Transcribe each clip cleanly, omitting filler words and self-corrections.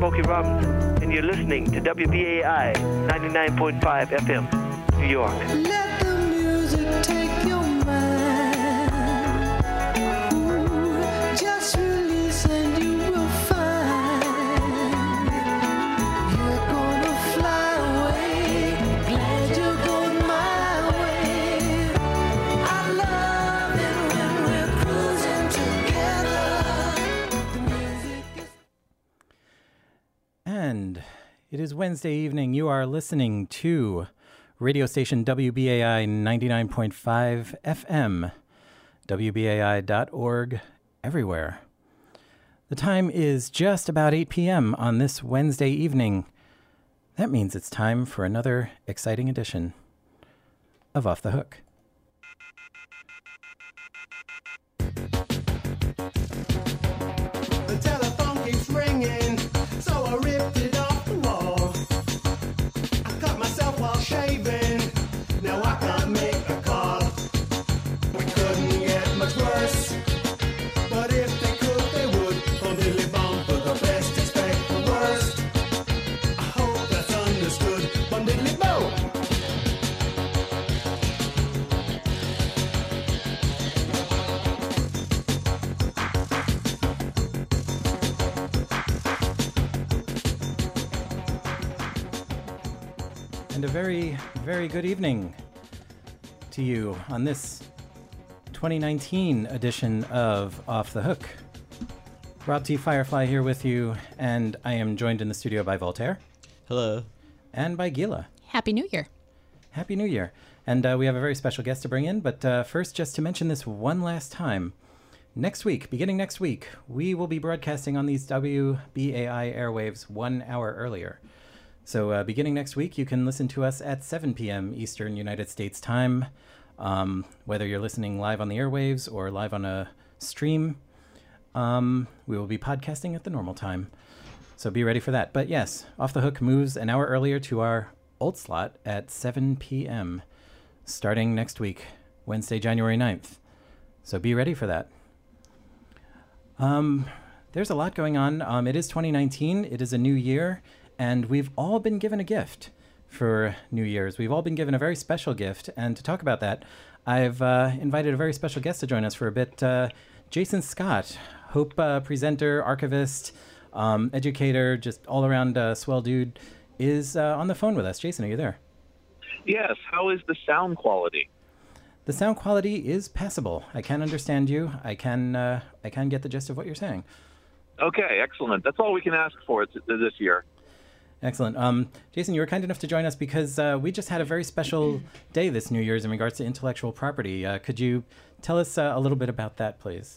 Smokey Robinson, and you're listening to WBAI 99.5 FM, New York. Let the music take your mind. Ooh, just release and you will find you're gonna fly away. Glad you're going my way. I love it when we're cruising together. The music is... And it is Wednesday evening. You are listening to radio station WBAI 99.5 FM, WBAI.org, everywhere. The time is just about 8 p.m. on this Wednesday evening. That means it's time for another exciting edition of Off the Hook. The telephone keeps ringing, so I ripped it off the wall. I cut myself while shaving, now I can't make a call. We couldn't get much worse, but if they could, they would. Bon diddly bum, for the best, expect the worst. I hope that's understood. Bon diddly bo. And a very, very good evening to you on this 2019 edition of Off the Hook. Rob T. Firefly here with you, and I am joined in the studio by Voltaire. Hello. And by Gila. Happy New Year. Happy New Year. And we have a very special guest to bring in, but first, just to mention this one last time, next week, beginning next week, we will be broadcasting on these WBAI airwaves 1 hour earlier. So beginning next week, you can listen to us at 7 p.m. Eastern United States time, whether you're listening live on the airwaves or live on a stream. We will be podcasting at the normal time, so be ready for that. But yes, Off the Hook moves an hour earlier to our old slot at 7 p.m. starting next week, Wednesday, January 9th. So be ready for that. There's a lot going on. It is 2019. It is a new year. And we've all been given a gift for New Year's. We've all been given a very special gift. And to talk about that, I've invited a very special guest to join us for a bit. Jason Scott, Hope presenter, archivist, educator, just all-around swell dude, is on the phone with us. Jason, are you there? Yes. How is the sound quality? The sound quality is passable. I can understand you. I can get the gist of what you're saying. Okay, excellent. That's all we can ask for this year. Excellent. Jason, you were kind enough to join us because we just had a very special day this New Year's in regards to intellectual property. Could you tell us a little bit about that, please?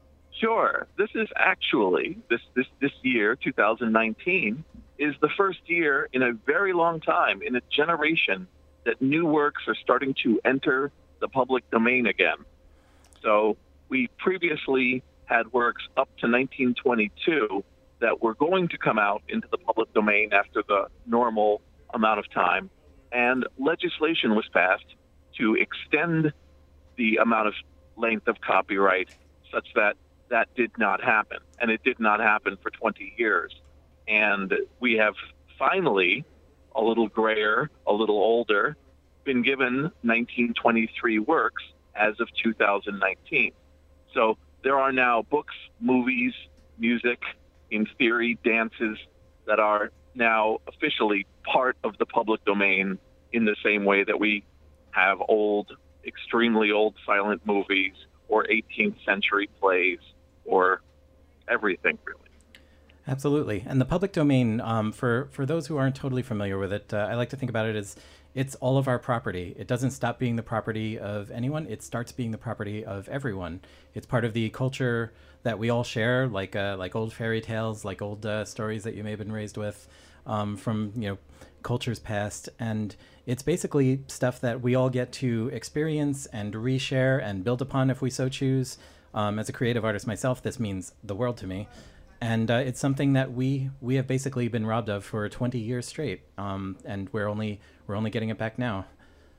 Sure. This is actually, this year, 2019, is the first year in a very long time, in a generation, that new works are starting to enter the public domain again. So we previously had works up to 1922 that were going to come out into the public domain after the normal amount of time. And legislation was passed to extend the amount of length of copyright such that that did not happen. And it did not happen for 20 years. And we have finally, a little grayer, a little older, been given 1923 works as of 2019. So there are now books, movies, music, in theory, dances that are now officially part of the public domain in the same way that we have old, extremely old silent movies or 18th century plays or everything, really. Absolutely. And the public domain, for those who aren't totally familiar with it, I like to think about it as it's all of our property. It doesn't stop being the property of anyone. It starts being the property of everyone. It's part of the culture that we all share, like old fairy tales, like old stories that you may have been raised with from cultures past. And it's basically stuff that we all get to experience and reshare and build upon if we so choose. As a creative artist myself, this means the world to me. And it's something that we have basically been robbed of for 20 years straight, and we're only getting it back now.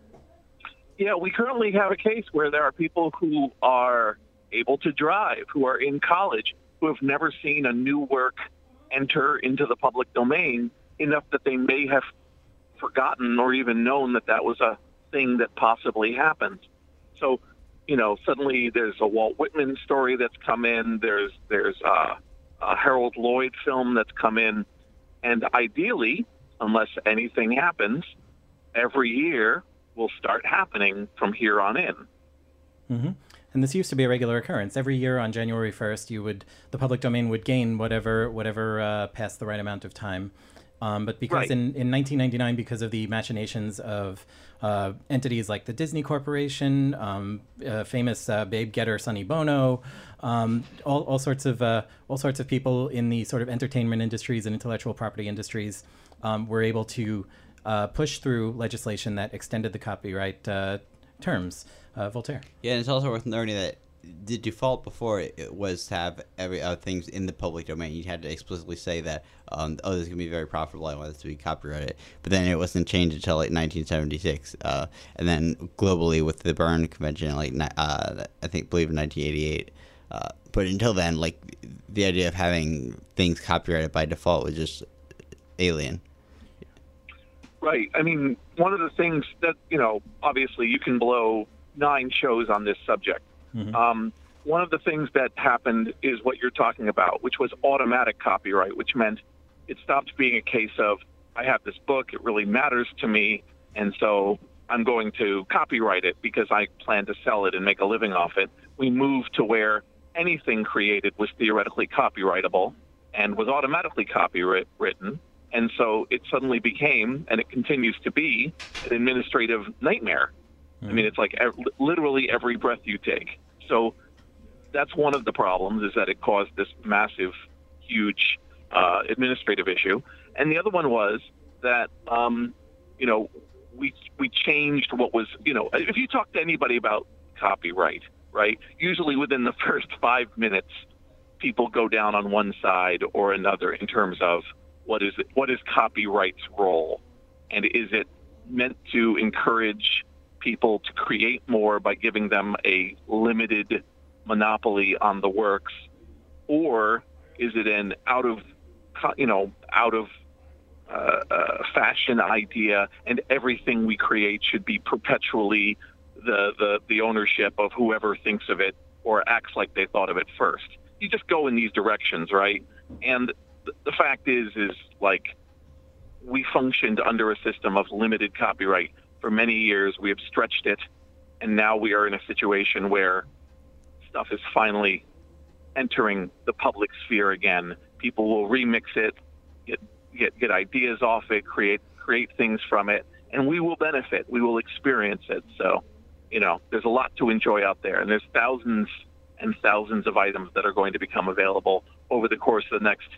Yeah, we currently have a case where there are people who are able to drive, who are in college, who have never seen a new work enter into the public domain enough that they may have forgotten or even known that that was a thing that possibly happened. So, suddenly there's a Walt Whitman story that's come in. There's a Harold Lloyd film that's come in. And ideally, unless anything happens, every year will start happening from here on in. Mm-hmm. And this used to be a regular occurrence. Every year on January 1st, the public domain would gain whatever passed the right amount of time. But because in 1999, because of the machinations of entities like the Disney Corporation, famous Babe Getter Sonny Bono, all sorts of people in the sort of entertainment industries and intellectual property industries were able to push through legislation that extended the copyright terms. Voltaire. Yeah, and it's also worth noting that the default before it was to have every other things in the public domain. You had to explicitly say that, this is going to be very profitable. I want this to be copyrighted. But then it wasn't changed until like 1976, and then globally with the Berne Convention, like I believe in 1988. But until then, like the idea of having things copyrighted by default was just alien. Right. I mean, one of the things that obviously you can blow 9 shows on this subject. Mm-hmm. One of the things that happened is what you're talking about, which was automatic copyright, which meant it stopped being a case of, I have this book, it really matters to me, and so I'm going to copyright it because I plan to sell it and make a living off it. We moved to where anything created was theoretically copyrightable and was automatically copywritten, and so it suddenly became, and it continues to be, an administrative nightmare. I mean, it's like literally every breath you take. So that's one of the problems, is that it caused this massive, huge administrative issue. And the other one was that, we changed what was, if you talk to anybody about copyright, right, usually within the first 5 minutes, people go down on one side or another in terms of what is copyright's role, and is it meant to encourage people to create more by giving them a limited monopoly on the works, or is it an out of fashion idea, and everything we create should be perpetually the ownership of whoever thinks of it or acts like they thought of it first? You just go in these directions, right? And the fact is like, we functioned under a system of limited copyright for many years. We have stretched it, and now we are in a situation where stuff is finally entering the public sphere again. People will remix it, get ideas off it, create things from it, and we will benefit. We will experience it. So, there's a lot to enjoy out there, and there's thousands and thousands of items that are going to become available over the course of the next,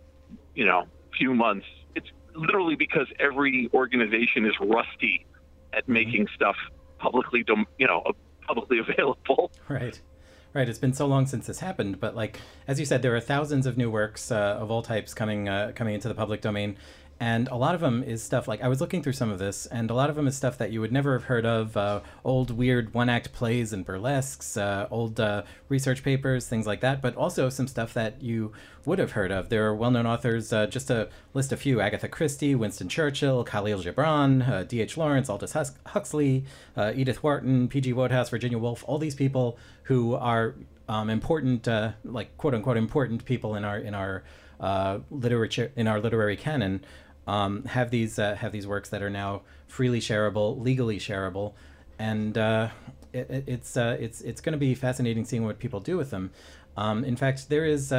few months. It's literally because every organization is rusty at making stuff publicly available. Right. It's been so long since this happened, but like, as you said, there are thousands of new works of all types coming into the public domain. And a lot of them is stuff like, I was looking through some of this, and a lot of them is stuff that you would never have heard of, old weird one-act plays and burlesques, old research papers, things like that, but also some stuff that you would have heard of. There are well-known authors, just to list a few: Agatha Christie, Winston Churchill, Khalil Gibran, D.H. Lawrence, Aldous Huxley, Edith Wharton, P.G. Wodehouse, Virginia Woolf, all these people who are important, like quote-unquote important people in our literature, in our literary canon. Have these works that are now freely shareable, legally shareable, and it's going to be fascinating seeing what people do with them. In fact, there is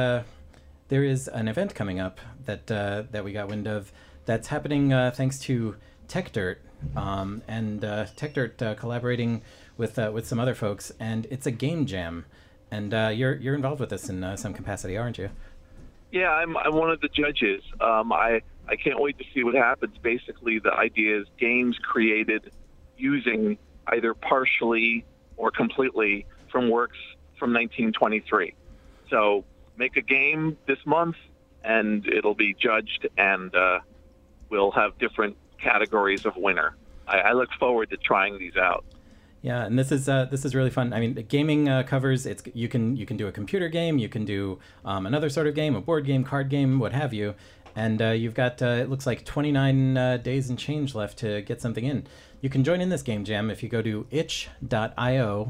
an event coming up that we got wind of that's happening thanks to TechDirt, and TechDirt collaborating with some other folks, and it's a game jam, and you're involved with this in some capacity, aren't you? Yeah, I'm one of the judges. I can't wait to see what happens. Basically, the idea is games created using either partially or completely from works from 1923. So make a game this month, and it'll be judged, and we'll have different categories of winner. I look forward to trying these out. Yeah, and this is really fun. I mean, the gaming covers. You can do a computer game, you can do another sort of game, a board game, card game, what have you, and you've got it looks like 29 days and change left to get something in. You can join in this game jam if you go to itch.io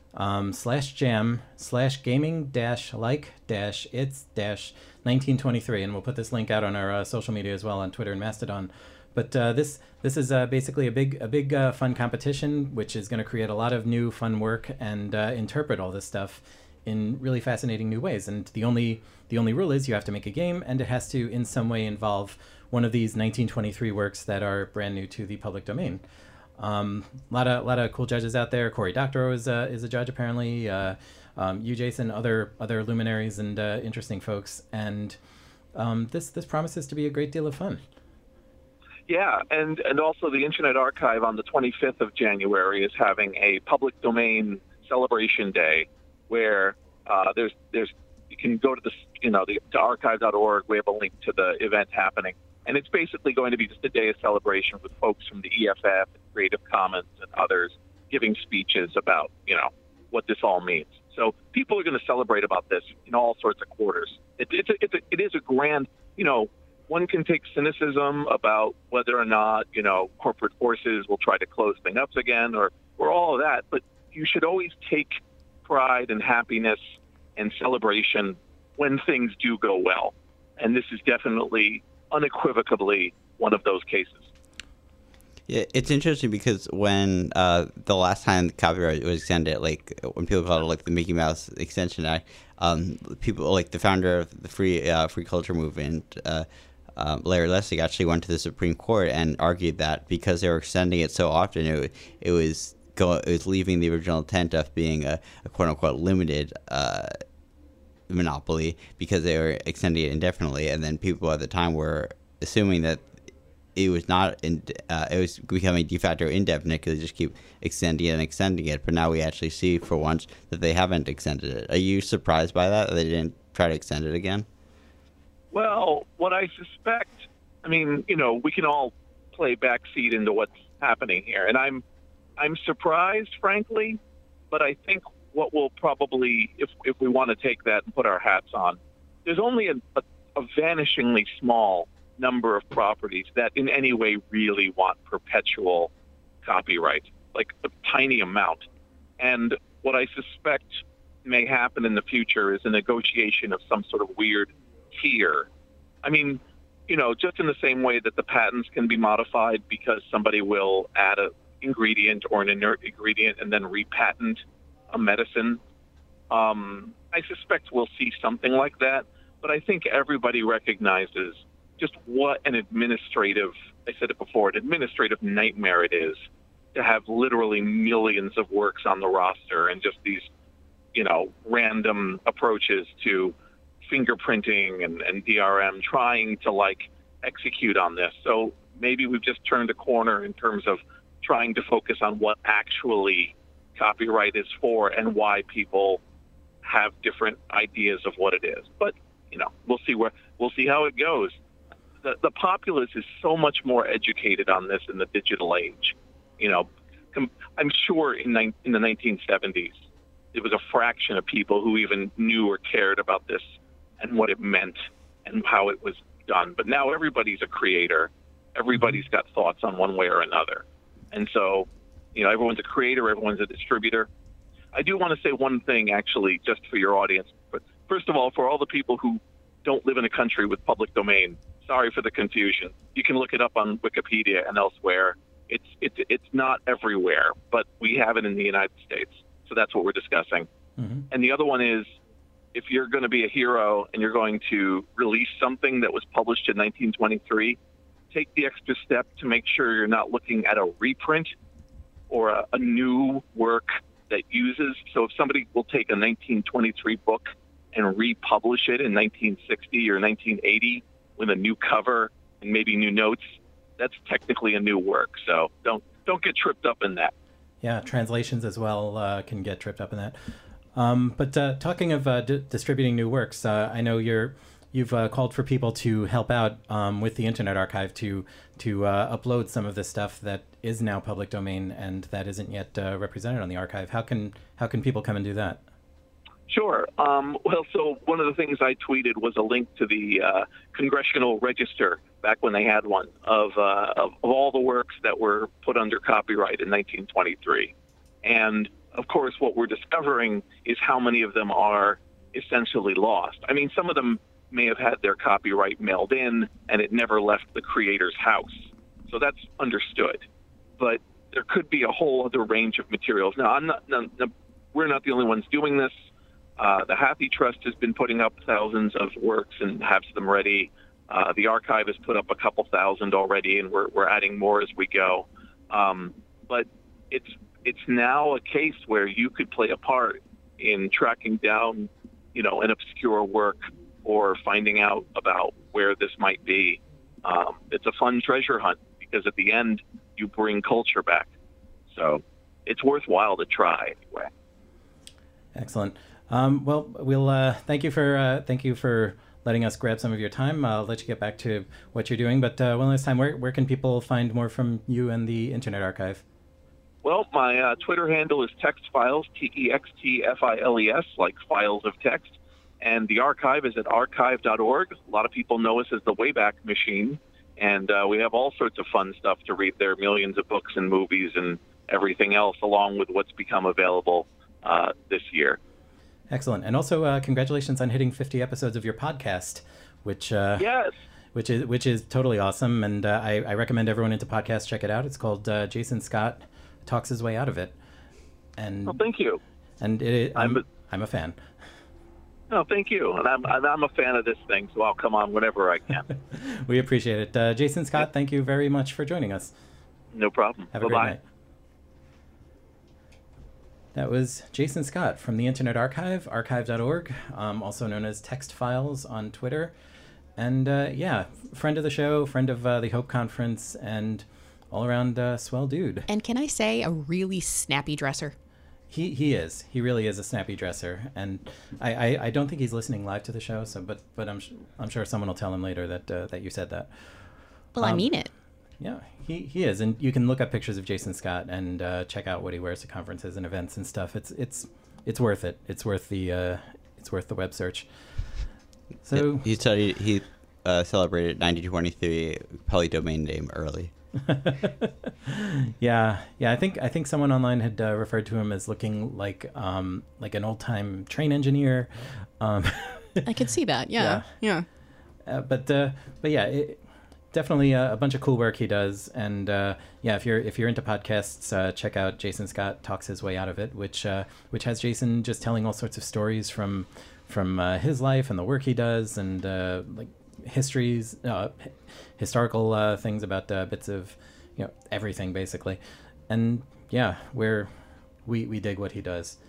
/jam/gaming-like-it's-1923, and we'll put this link out on our social media as well on Twitter and Mastodon. But this is basically a big fun competition, which is going to create a lot of new fun work and interpret all this stuff in really fascinating new ways. And the only rule is you have to make a game, and it has to in some way involve one of these 1923 works that are brand new to the public domain. Lot of cool judges out there. Cory Doctorow is a judge apparently. You, Jason, other luminaries and interesting folks, and this promises to be a great deal of fun. Yeah, and also the Internet Archive on the 25th of January is having a public domain celebration day where there's you can go to to archive.org. We have a link to the event happening, and it's basically going to be just a day of celebration with folks from the EFF, and Creative Commons, and others giving speeches about what this all means. So people are going to celebrate about this in all sorts of quarters. It is a grand, one can take cynicism about whether or not, corporate forces will try to close things up again or all of that. But you should always take pride and happiness and celebration when things do go well. And this is definitely, unequivocally, one of those cases. Yeah, it's interesting because when the last time the copyright was extended, like when people called it like the Mickey Mouse Extension Act, people like the founder of the free culture movement, Larry Lessig, actually went to the Supreme Court and argued that because they were extending it so often, it was leaving the original intent of being a quote unquote limited monopoly because they were extending it indefinitely, and then people at the time were assuming that it was not it was becoming de facto indefinite because they just keep extending it and extending it. But now we actually see for once that they haven't extended it. Are you surprised by that they didn't try to extend it again? Well, what I suspect, we can all play backseat into what's happening here, and I'm surprised, frankly, but I think what will probably, if we want to take that and put our hats on, there's only a vanishingly small number of properties that in any way really want perpetual copyright, like a tiny amount. And what I suspect may happen in the future is a negotiation of some sort of weird tier. Just in the same way that the patents can be modified because somebody will add an ingredient or an inert ingredient and then repatent a medicine. I suspect we'll see something like that, but I think everybody recognizes just what an administrative nightmare it is to have literally millions of works on the roster and just these, random approaches to fingerprinting and DRM trying to execute on this. So maybe we've just turned a corner in terms of trying to focus on what actually copyright is for and why people have different ideas of what it is. But, we'll see how it goes. The populace is so much more educated on this in the digital age. I'm sure in the 1970s, there was a fraction of people who even knew or cared about this and what it meant and how it was done. But now everybody's a creator. Everybody's got thoughts on one way or another. And so, everyone's a creator, everyone's a distributor. I do want to say one thing, actually, just for your audience. But first of all, for all the people who don't live in a country with public domain, sorry for the confusion. You can look it up on Wikipedia and elsewhere. It's not everywhere, but we have it in the United States. So that's what we're discussing. Mm-hmm. And the other one is, if you're going to be a hero and you're going to release something that was published in 1923, take the extra step to make sure you're not looking at a reprint or a new work that uses. So if somebody will take a 1923 book and republish it in 1960 or 1980 with a new cover and maybe new notes, that's technically a new work. So don't get tripped up in that. Yeah, translations as well can get tripped up in that. But talking of distributing new works, I know you're you've called for people to help out with the Internet Archive to upload some of the stuff that is now public domain and that isn't yet represented on the archive. How can people come and do that? Sure. Well, so one of the things I tweeted was a link to the Congressional Register back when they had one of all the works that were put under copyright in 1923. And of course, what we're discovering is how many of them are essentially lost. I mean, some of them may have had their copyright mailed in and it never left the creator's house. So that's understood. But there could be a whole other range of materials. Now, we're not the only ones doing this. The Hathi Trust has been putting up thousands of works and has them ready. The archive has put up a couple thousand already, and we're adding more as we go. But it's now a case where you could play a part in tracking down, an obscure work or finding out about where this might be. It's a fun treasure hunt because at the end you bring culture back. So it's worthwhile to try anyway. Excellent. Well, we'll thank you for letting us grab some of your time. I'll let you get back to what you're doing. But one last time, where can people find more from you and the Internet Archive? Well, my Twitter handle is TextFiles, TextFiles, like files of text. And the archive is at archive.org. A lot of people know us as the Wayback Machine. And we have all sorts of fun stuff to read there, millions of books and movies and everything else, along with what's become available this year. Excellent. And also congratulations on hitting 50 episodes of your podcast, which yes. which is totally awesome. And I recommend everyone into podcasts check it out. It's called Jason Scott Talks His Way Out of It. And well, thank you. And I'm a fan. No, thank you. And I'm a fan of this thing, so I'll come on whenever I can. We appreciate it. Jason Scott, thank you very much for joining us. No problem. Have a great night. That was Jason Scott from the Internet Archive, archive.org, also known as TextFiles on Twitter. And friend of the show, friend of the Hope Conference, and all around swell dude. And can I say a really snappy dresser? He is. He really is a snappy dresser. And I don't think he's listening live to the show, so but I'm sure someone will tell him later that you said that. Well, I mean it. Yeah, he is, and you can look up pictures of Jason Scott and check out what he wears to conferences and events and stuff. It's worth it. It's worth the web search. So he celebrated 9023 public domain name early. yeah. I think someone online had referred to him as looking like an old time train engineer. I could see that. Yeah. But yeah. Definitely a bunch of cool work he does, and if you're into podcasts, check out Jason Scott Talks His Way Out of It, which has Jason just telling all sorts of stories from his life and the work he does, and like historical things about bits of everything basically, and where we dig what he does.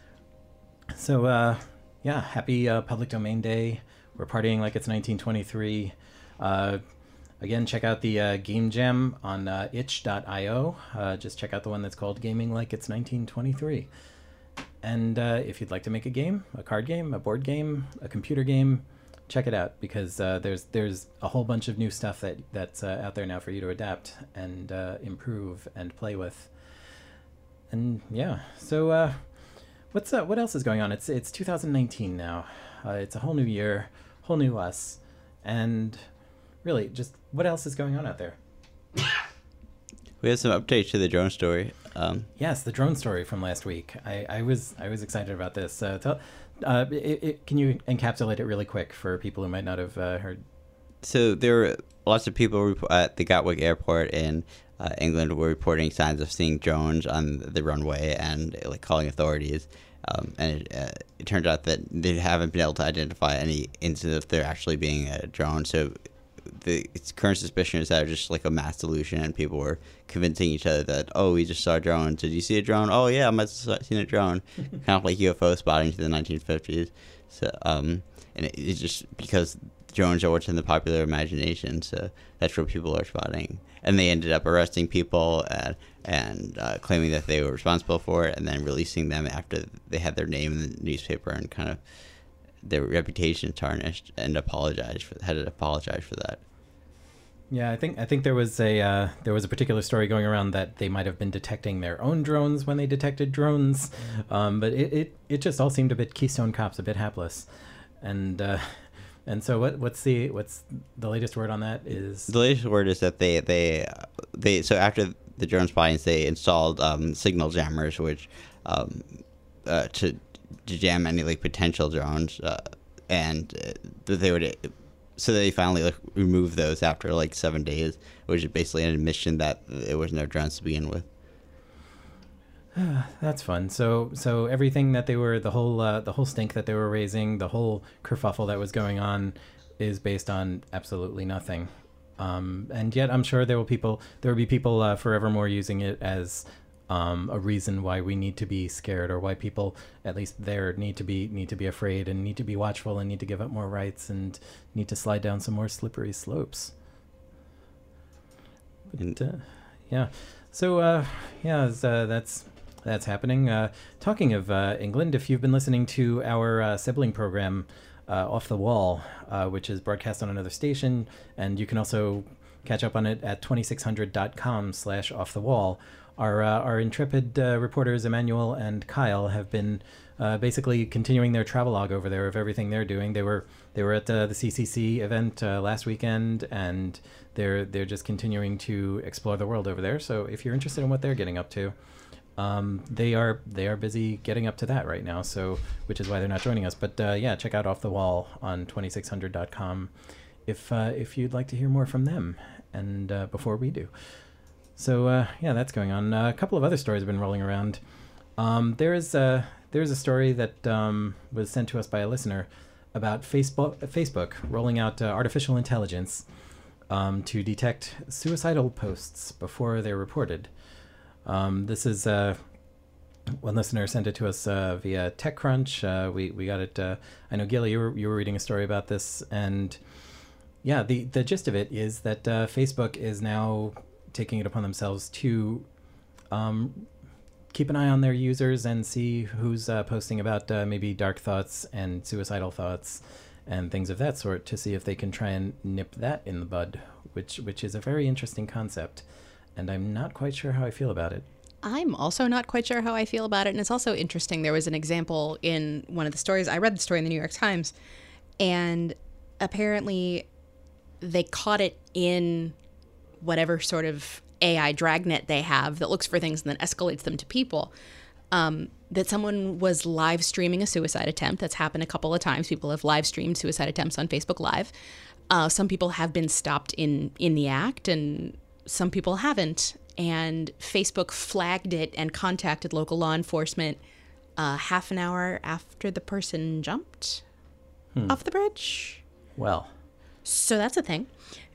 So happy Public Domain Day. We're partying like it's 1923. Again, check out the Game Jam on itch.io. Just check out the one that's called Gaming Like It's 1923. And if you'd like to make a game, a card game, a board game, a computer game, check it out, because there's a whole bunch of new stuff that's out there now for you to adapt and improve and play with. And so what else is going on? It's 2019 now. It's a whole new year, whole new us, and really, just what else is going on out there? We have some updates to the drone story. Yes, the drone story from last week. I was excited about this. Can you encapsulate it really quick for people who might not have heard? So there were lots of people at the Gatwick Airport in England were reporting signs of seeing drones on the runway and calling authorities. And it turned out that they haven't been able to identify any incident of there actually being a drone. So its current suspicion is that it was just a mass delusion, and people were convincing each other that, oh, we just saw a drone. Did you see a drone? Oh, yeah, I must have seen a drone. Kind of like UFO spotting to the 1950s. So, and it's just because drones are what's in the popular imagination, so that's what people are spotting. And they ended up arresting people and claiming that they were responsible for it, and then releasing them after they had their name in the newspaper and kind of their reputation tarnished and had to apologize for that. Yeah, I think there was a particular story going around that they might have been detecting their own drones when they detected drones, but it just all seemed a bit Keystone Cops, a bit hapless, and so what's the latest word on that is? The latest word is that they so after the drone spying, they installed signal jammers, which to jam any like potential drones, and they would. So they finally removed those after 7 days, which is basically an admission that it was no drones to begin with. That's fun. So everything that they were, the whole stink that they were raising, the whole kerfuffle that was going on, is based on absolutely nothing. And yet, I'm sure there will be people forevermore using it as a reason why we need to be scared, or why people, at least there, need to be afraid and need to be watchful and need to give up more rights and need to slide down some more slippery slopes. But yeah, so that's happening. Talking of England, if you've been listening to our sibling program, Off the Wall, which is broadcast on another station, and you can also catch up on it at 2600.com/offthewall. Our intrepid reporters Emmanuel and Kyle have been basically continuing their travelogue over there of everything they're doing. They were at the CCC event last weekend, and they're just continuing to explore the world over there. So if you're interested in what they're getting up to, they are busy getting up to that right now. So which is why they're not joining us. But yeah, check out Off the Wall on 2600.com if you'd like to hear more from them, and before we do. So yeah, that's going on. A couple of other stories have been rolling around. There's a story that was sent to us by a listener about Facebook rolling out artificial intelligence to detect suicidal posts before they're reported. This is one listener sent it to us via TechCrunch. We got it. I know, Gilly, you were reading a story about this, and yeah, the gist of it is that Facebook is now taking it upon themselves to keep an eye on their users and see who's posting about maybe dark thoughts and suicidal thoughts and things of that sort, to see if they can try and nip that in the bud, which is a very interesting concept, and I'm not quite sure how I feel about it. I'm also not quite sure how I feel about it, and it's also interesting. There was an example in one of the stories. I read the story in the New York Times, and apparently they caught it in whatever sort of AI dragnet they have that looks for things and then escalates them to people, that someone was live streaming a suicide attempt. That's happened a couple of times. People have live streamed suicide attempts on Facebook Live. Some people have been stopped in the act, and some people haven't. And Facebook flagged it and contacted local law enforcement half an hour after the person jumped off the bridge. Well, so that's a thing.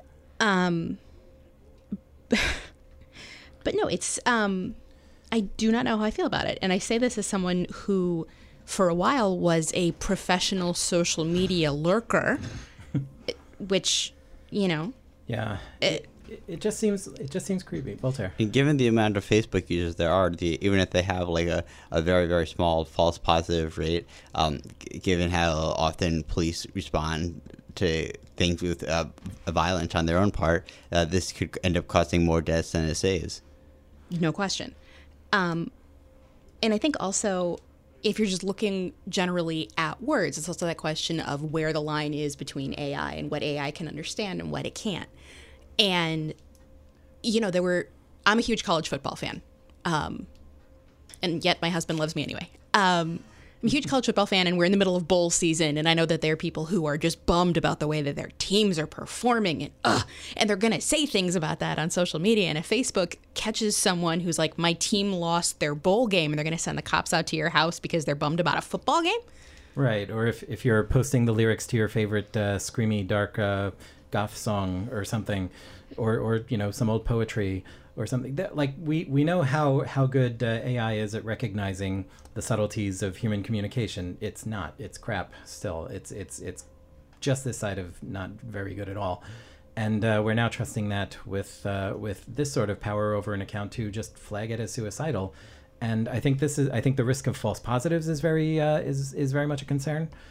But no, it's, I do not know how I feel about it. And I say this as someone who, for a while, was a professional social media lurker, which, yeah, it just seems creepy. Voltaire. And given the amount of Facebook users there are, even if they have a very, very small false positive rate, given how often police respond to things with violence on their own part, this could end up costing more deaths than it saves. No question. And I think also, if you're just looking generally at words, it's also that question of where the line is between AI and what AI can understand and what it can't. And, I'm a huge college football fan. And yet my husband loves me anyway. I'm a huge college football fan, and we're in the middle of bowl season, and I know that there are people who are just bummed about the way that their teams are performing, and they're going to say things about that on social media. And if Facebook catches someone who's like, my team lost their bowl game, and they're going to send the cops out to your house because they're bummed about a football game? Right, or if you're posting the lyrics to your favorite screamy, dark goth song or something, or some old poetry or something, that, we know how good AI is at recognizing the subtleties of human communication. It's crap still. It's just this side of not very good at all. And we're now trusting that with this sort of power over an account to just flag it as suicidal. And I think the risk of false positives is very much a concern.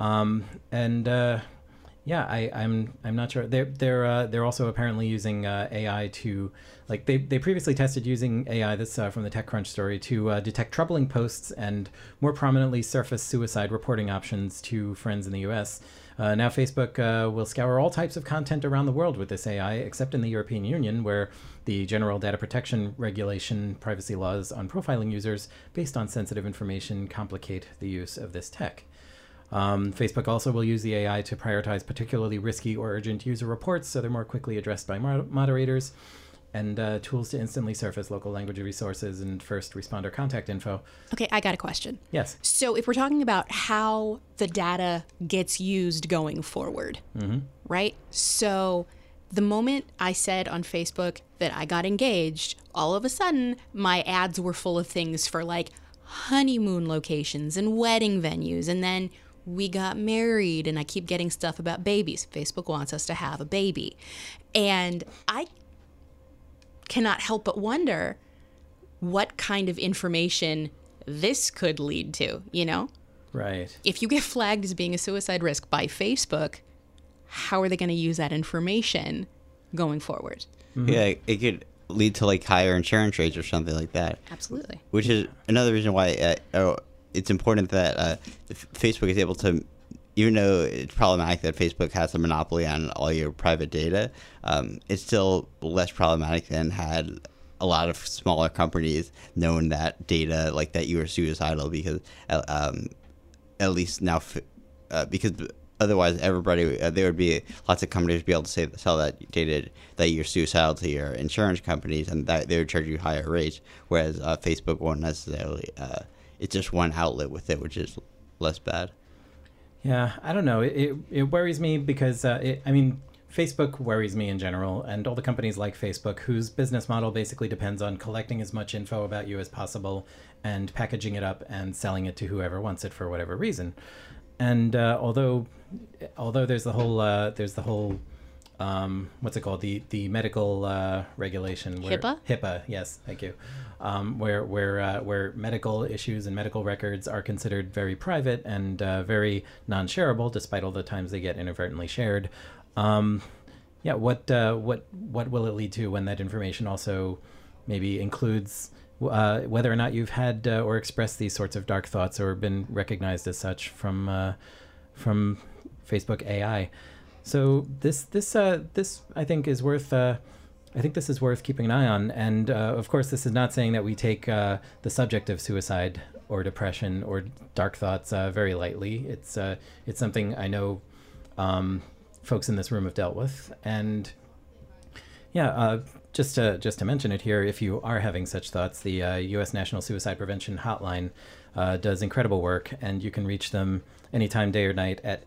Yeah, I'm not sure. They're also apparently using AI to, like, they previously tested using AI, this from the TechCrunch story, to detect troubling posts and more prominently surface suicide reporting options to friends in the U.S. Now Facebook will scour all types of content around the world with this AI, except in the European Union, where the General Data Protection Regulation privacy laws on profiling users based on sensitive information complicate the use of this tech. Facebook also will use the AI to prioritize particularly risky or urgent user reports so they're more quickly addressed by moderators, and tools to instantly surface local language resources and first responder contact info. Okay, I got a question. Yes. So if we're talking about how the data gets used going forward, right? So the moment I said on Facebook that I got engaged, all of a sudden my ads were full of things for like honeymoon locations and wedding venues, and then we got married and I keep getting stuff about babies. Facebook wants us to have a baby. And I cannot help but wonder what kind of information this could lead to, you know? Right. If you get flagged as being a suicide risk by Facebook, how are they going to use that information going forward? Yeah, it could lead to like higher insurance rates or something like that. Absolutely. Which is another reason why it's important that Facebook is able to, even though it's problematic that Facebook has a monopoly on all your private data, it's still less problematic than had a lot of smaller companies known that data, like that you were suicidal, because at least now, because otherwise everybody, there would be lots of companies be able to sell that data that you're suicidal to your insurance companies, and that they would charge you higher rates, whereas Facebook won't necessarily. It's just one outlet with it, which is less bad. Yeah, I don't know. It worries me because, Facebook worries me in general, and all the companies like Facebook, whose business model basically depends on collecting as much info about you as possible and packaging it up and selling it to whoever wants it for whatever reason. And although there's the whole what's it called, the medical regulation, HIPAA, yes, thank you, where medical issues and medical records are considered very private and very non-shareable, despite all the times they get inadvertently shared. What will it lead to when that information also maybe includes whether or not you've had or expressed these sorts of dark thoughts or been recognized as such from Facebook AI? So this I think is worth. I think this is worth keeping an eye on. And of course, this is not saying that we take the subject of suicide or depression or dark thoughts very lightly. It's something I know folks in this room have dealt with. And yeah, just to mention it here, if you are having such thoughts, the U.S. National Suicide Prevention Hotline does incredible work, and you can reach them anytime, day or night, at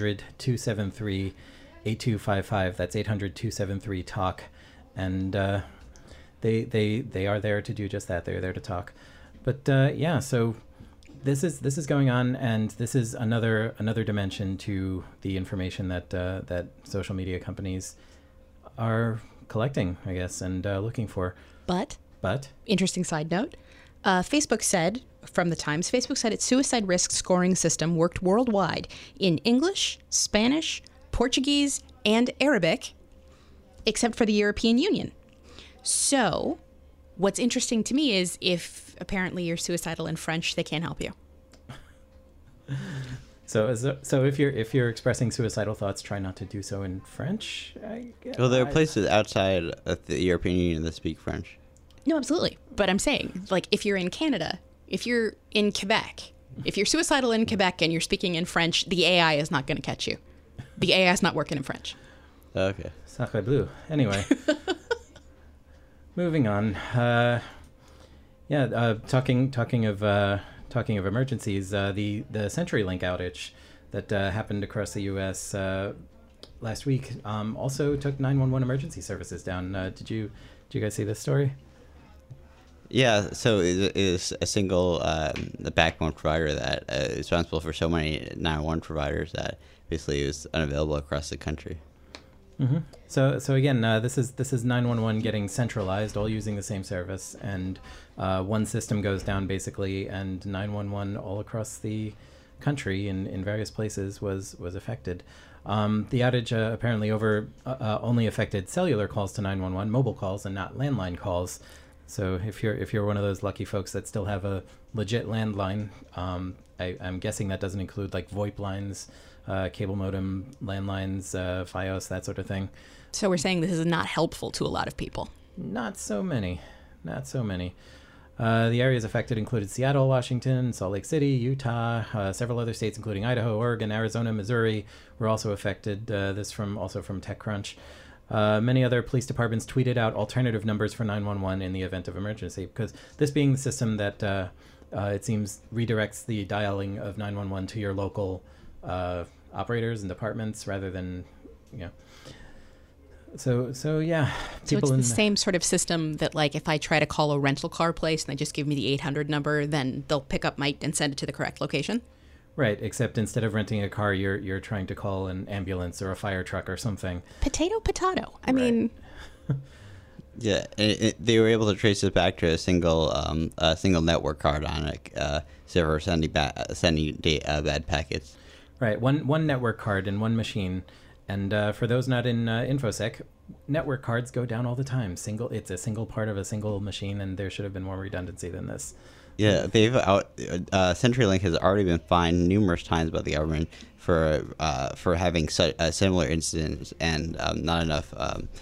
800-273-8255. That's 800-273-TALK. And they are there to do just that. They're there to talk. But yeah, so this is going on, and this is another dimension to the information that social media companies are collecting, I guess, and looking for. But interesting side note, Facebook said, from the Times, Facebook said its suicide risk scoring system worked worldwide in English, Spanish, Portuguese, and Arabic, except for the European Union. So what's interesting to me is if apparently you're suicidal in French, they can't help you. So if you're expressing suicidal thoughts, try not to do so in French. Well, there are places outside of the European Union that speak French. No, absolutely. But I'm saying, like, if you're in Canada, if you're in Quebec, if you're suicidal in Quebec and you're speaking in French, the AI is not going to catch you. The AI is not working in French. Okay. Sacre bleu. Anyway. Moving on. Talking of emergencies, the CenturyLink outage that happened across the U.S. Last week also took 911 emergency services down. Did you guys see this story? Yeah, so it is a single the backbone provider that is responsible for so many 911 providers that basically is unavailable across the country. Mm-hmm. So again, this is 911 getting centralized, all using the same service, and one system goes down basically, and 911 all across the country in various places was affected. The outage apparently only affected cellular calls to 911, mobile calls, and not landline calls. So if you're one of those lucky folks that still have a legit landline, I'm guessing that doesn't include like VoIP lines, cable modem, landlines, FiOS, that sort of thing. So we're saying this is not helpful to a lot of people. Not so many. The areas affected included Seattle, Washington, Salt Lake City, Utah, several other states including Idaho, Oregon, Arizona, Missouri were also affected. This from TechCrunch. Many other police departments tweeted out alternative numbers for 911 in the event of emergency, because this being the system that it seems redirects the dialing of 911 to your local operators and departments rather than, So yeah, so it's the same sort of system that, like, if I try to call a rental car place and they just give me the 800 number, then they'll pick up and send it to the correct location. Right, except instead of renting a car, you're trying to call an ambulance or a fire truck or something. Potato. I mean, yeah, they were able to trace it back to a single network card on it, so for sending bad packets. Right, one network card in one machine. And for those not in InfoSec, network cards go down all the time. It's a single part of a single machine, and there should have been more redundancy than this. Yeah, CenturyLink has already been fined numerous times by the government for having similar incidents and not enough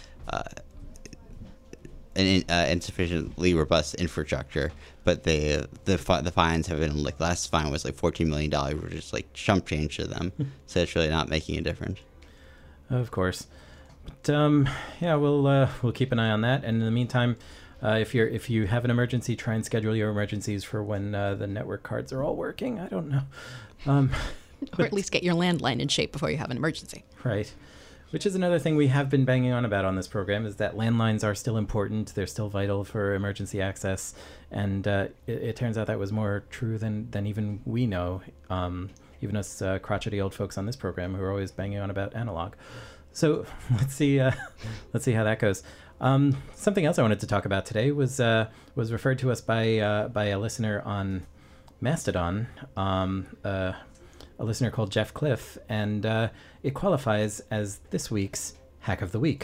insufficiently robust infrastructure. But the fines have been like, last fine was like $14 million, which is like chump change to them. So it's really not making a difference. Of course, but yeah, we'll keep an eye on that. And in the meantime, if you have an emergency, try and schedule your emergencies for when the network cards are all working. I don't know, or at least get your landline in shape before you have an emergency. Right, which is another thing we have been banging on about on this program, is that landlines are still important. They're still vital for emergency access, and it turns out that was more true than even we know. Even us crotchety old folks on this program who are always banging on about analog. So let's see how that goes. Something else I wanted to talk about today was referred to us by a listener on Mastodon, a listener called Jeff Cliff, and it qualifies as this week's Hack of the Week.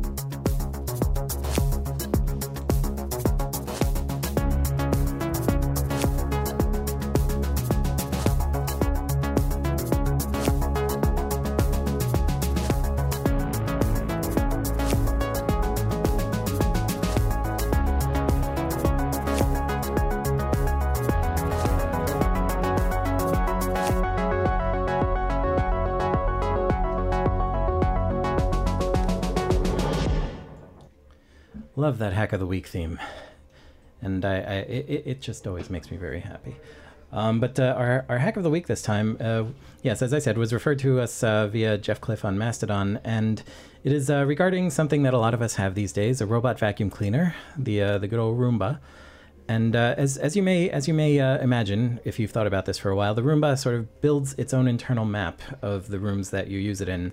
Love that Hack of the Week theme, and it just always makes me very happy. But our Hack of the Week this time, yes, as I said, was referred to us via Jeff Cliff on Mastodon, and it is regarding something that a lot of us have these days: a robot vacuum cleaner, the good old Roomba. And as you may imagine, if you've thought about this for a while, the Roomba sort of builds its own internal map of the rooms that you use it in.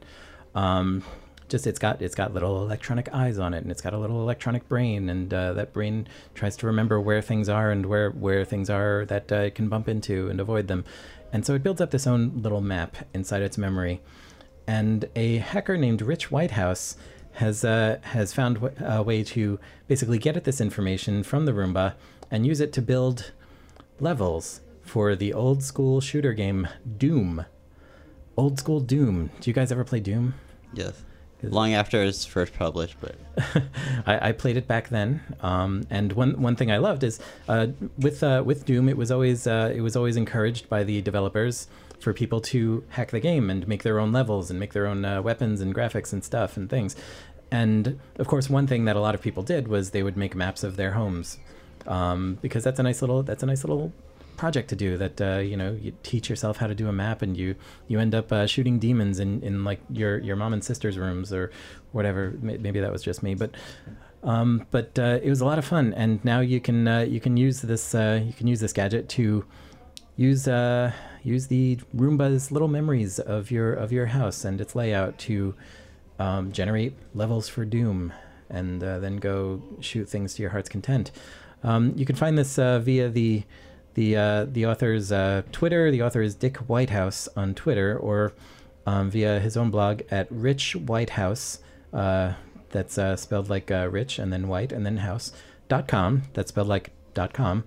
It's got little electronic eyes on it, and it's got a little electronic brain, and that brain tries to remember where things are and where things are that it can bump into and avoid them. And so it builds up this own little map inside its memory. And a hacker named Rich Whitehouse has found a way to basically get at this information from the Roomba and use it to build levels for the old school shooter game Doom. Old school Doom. Do you guys ever play Doom? Yes. Long after it was first published, but I played it back then. And one thing I loved is with Doom, it was always encouraged by the developers for people to hack the game and make their own levels and make their own weapons and graphics and stuff and things. And of course, one thing that a lot of people did was they would make maps of their homes, because that's a nice little project to do. That you teach yourself how to do a map, and you end up shooting demons in like your mom and sister's rooms or whatever. Maybe that was just me, but it was a lot of fun. And now you can use this gadget to use the Roomba's little memories of your house and its layout to generate levels for Doom, and then go shoot things to your heart's content. You can find this via the The author's Twitter. The author is Dick Whitehouse on Twitter, or via his own blog at Rich Whitehouse. That's spelled like rich and then white and then house.com. That's spelled like .com.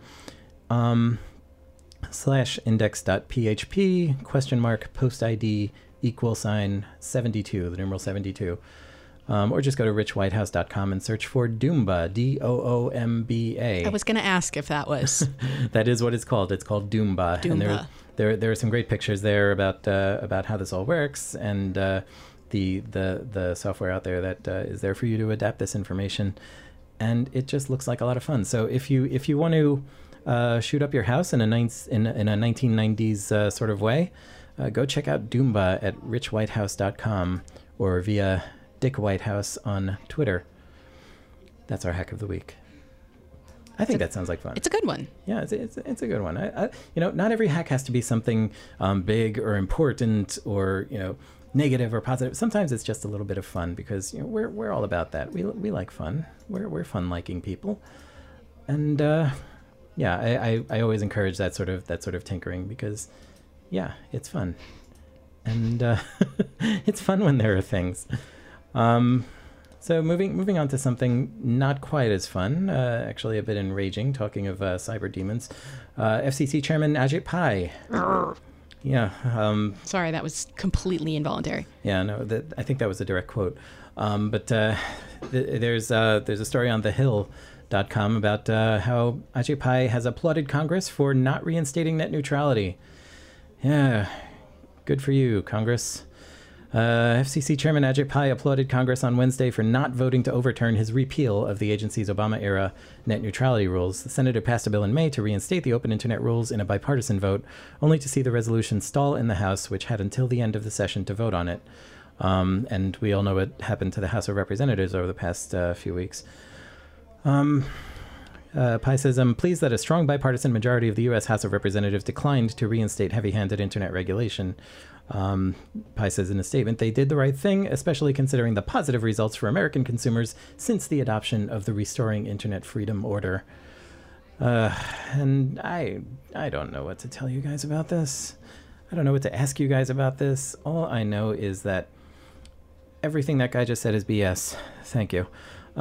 /index.php !post ID =72, the numeral 72. Or just go to richwhitehouse.com and search for Doomba, Doomba. I was going to ask if that was. That is what it's called. It's called Doomba. Doomba. And there are some great pictures there about how this all works, and the software out there that is there for you to adapt this information. And it just looks like a lot of fun. So if you want to shoot up your house in a 1990s sort of way, go check out Doomba at richwhitehouse.com or via Dick Whitehouse on Twitter. That's our hack of the week. I think that sounds like fun. It's a good one. Yeah, it's a good one. I not every hack has to be something big or important or negative or positive. Sometimes it's just a little bit of fun, because we're all about that. We like fun. We're fun liking people, and I always encourage that sort of tinkering, because it's fun, and it's fun when there are things. So moving on to something not quite as fun, actually a bit enraging, talking of cyber demons, FCC Chairman Ajit Pai. Yeah. Sorry, that was completely involuntary. Yeah, no, I think that was a direct quote. But there's a story on thehill.com about how Ajit Pai has applauded Congress for not reinstating net neutrality. Yeah, good for you, Congress. FCC Chairman Ajit Pai applauded Congress on Wednesday for not voting to overturn his repeal of the agency's Obama-era net neutrality rules. The senator passed a bill in May to reinstate the open internet rules in a bipartisan vote, only to see the resolution stall in the House, which had until the end of the session to vote on it. And we all know what happened to the House of Representatives over the past few weeks. Pai says, I'm pleased that a strong bipartisan majority of the U.S. House of Representatives declined to reinstate heavy-handed internet regulation. Pai says in a statement, they did the right thing, especially considering the positive results for American consumers since the adoption of the Restoring Internet Freedom Order. And I don't know what to tell you guys about this. I don't know what to ask you guys about this. All I know is that everything that guy just said is BS. Thank you.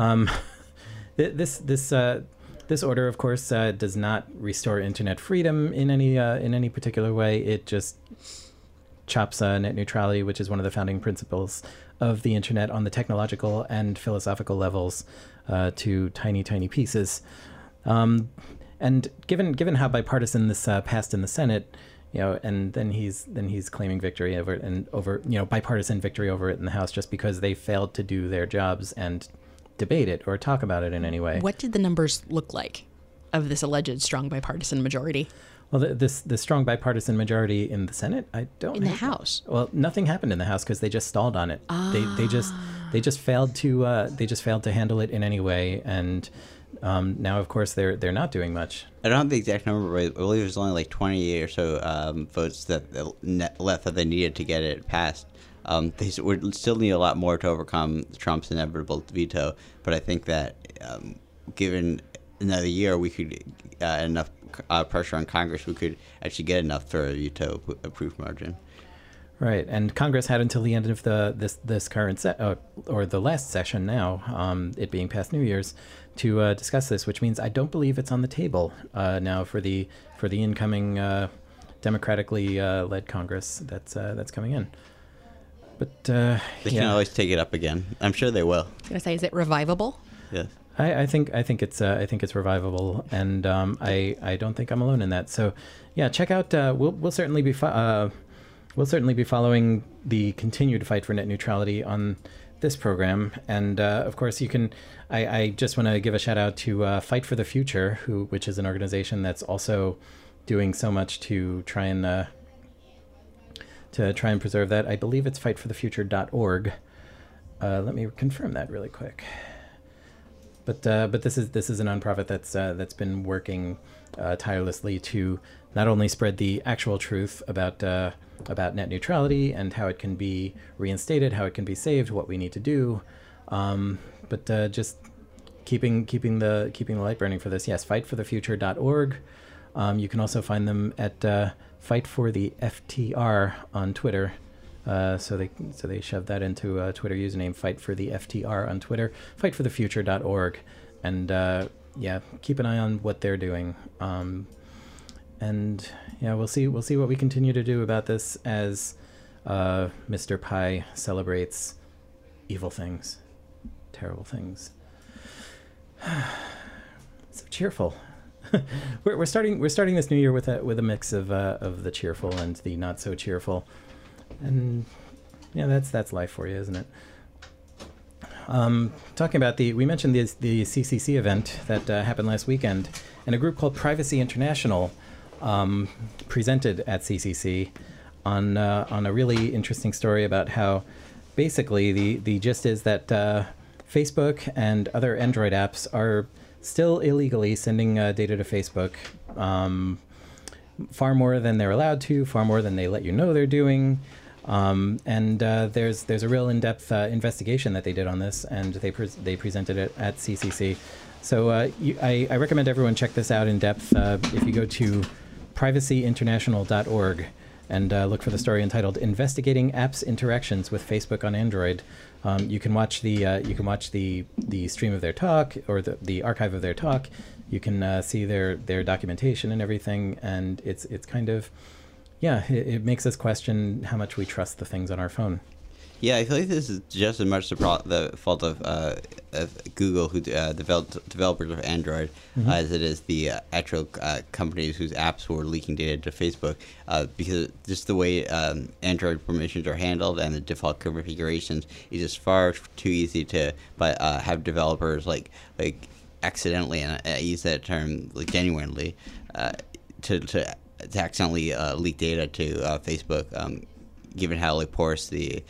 This order, of course, does not restore internet freedom in any particular way. It just chops net neutrality, which is one of the founding principles of the internet, on the technological and philosophical levels to tiny, tiny pieces. And given how bipartisan this passed in the Senate, and then he's claiming victory over bipartisan victory over it in the House, just because they failed to do their jobs and debate it or talk about it in any way. What did the numbers look like of this alleged strong bipartisan majority? Well, this strong bipartisan majority in the Senate, I don't. In the House. Well, nothing happened in the House because they just stalled on it. They just failed to handle it in any way, and now, of course, they're not doing much. I don't have the exact number, but I believe there's only like 28 or so votes that left that they needed to get it passed. They would still need a lot more to overcome Trump's inevitable veto, but I think that given another year, we could enough pressure on Congress, we could actually get enough for a veto-proof margin. Right, and Congress had until the end of this current or the last session now, it being past New Year's, to discuss this, which means I don't believe it's on the table now for the incoming democratically led Congress that's coming in. But they can always take it up again. I'm sure they will. I was gonna say, is it revivable? Yes. I think it's revivable, and I don't think I'm alone in that. So, yeah, check out. We'll certainly be following the continued fight for net neutrality on this program, and of course you can. I just want to give a shout out to Fight for the Future, which is an organization that's also doing so much to try and preserve that. I believe it's fightforthefuture.org. Let me confirm that really quick. But this is a nonprofit that's been working tirelessly to not only spread the actual truth about net neutrality and how it can be reinstated, how it can be saved, what we need to do, but just keeping the light burning for this. Yes, fightforthefuture.org. You can also find them at Fight for the FTR on Twitter. So they shoved that into a Twitter username, Fight for the FTR on Twitter, fightforthefuture.org. And yeah, keep an eye on what they're doing. And yeah, we'll see what we continue to do about this as Mr. Pi celebrates evil things, terrible things. So cheerful. we're starting this new year with a mix of the cheerful and the not so cheerful, and yeah, that's life for you, isn't it? Talking about we mentioned the CCC event that happened last weekend, and a group called Privacy International presented at CCC on a really interesting story about how basically the gist is that Facebook and other Android apps are still illegally sending data to Facebook, far more than they're allowed to, far more than they let you know they're doing. And there's a real in-depth investigation that they did on this, and they presented it at CCC. So I recommend everyone check this out in depth. If you go to privacyinternational.org and look for the story entitled "Investigating Apps Interactions with Facebook on Android," you can watch the stream of their talk, or the archive of their talk. You can see their documentation and everything, and it's kind of, yeah, it makes us question how much we trust the things on our phone. Yeah, I feel like this is just as much the fault of Google, who developers of Android, as it is the actual companies whose apps were leaking data to Facebook, because just the way Android permissions are handled and the default configurations is just far too easy to have developers like accidentally, and I use that term like genuinely, to accidentally leak data to Facebook. Given how like porous the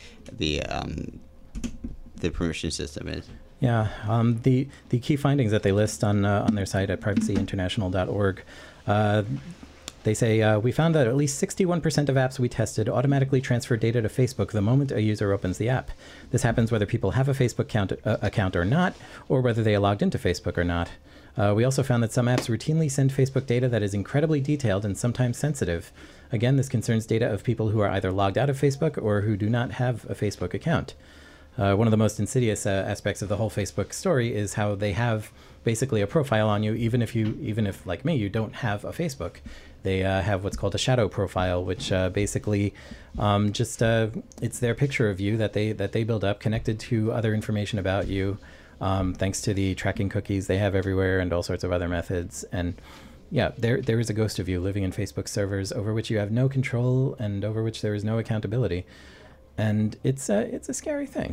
permission system is. Yeah, the key findings that they list on their site at privacyinternational.org, they say, we found that at least 61% of apps we tested automatically transfer data to Facebook the moment a user opens the app. This happens whether people have a Facebook account or not, or whether they are logged into Facebook or not. We also found that some apps routinely send Facebook data that is incredibly detailed and sometimes sensitive. Again, this concerns data of people who are either logged out of Facebook or who do not have a Facebook account. One of the most insidious aspects of the whole Facebook story is how they have basically a profile on you, even if like me, you don't have a Facebook. They have what's called a shadow profile, which basically it's their picture of you that they build up, connected to other information about you, thanks to the tracking cookies they have everywhere and all sorts of other methods. And yeah, there is a ghost of you living in Facebook servers over which you have no control and over which there is no accountability. And it's a scary thing.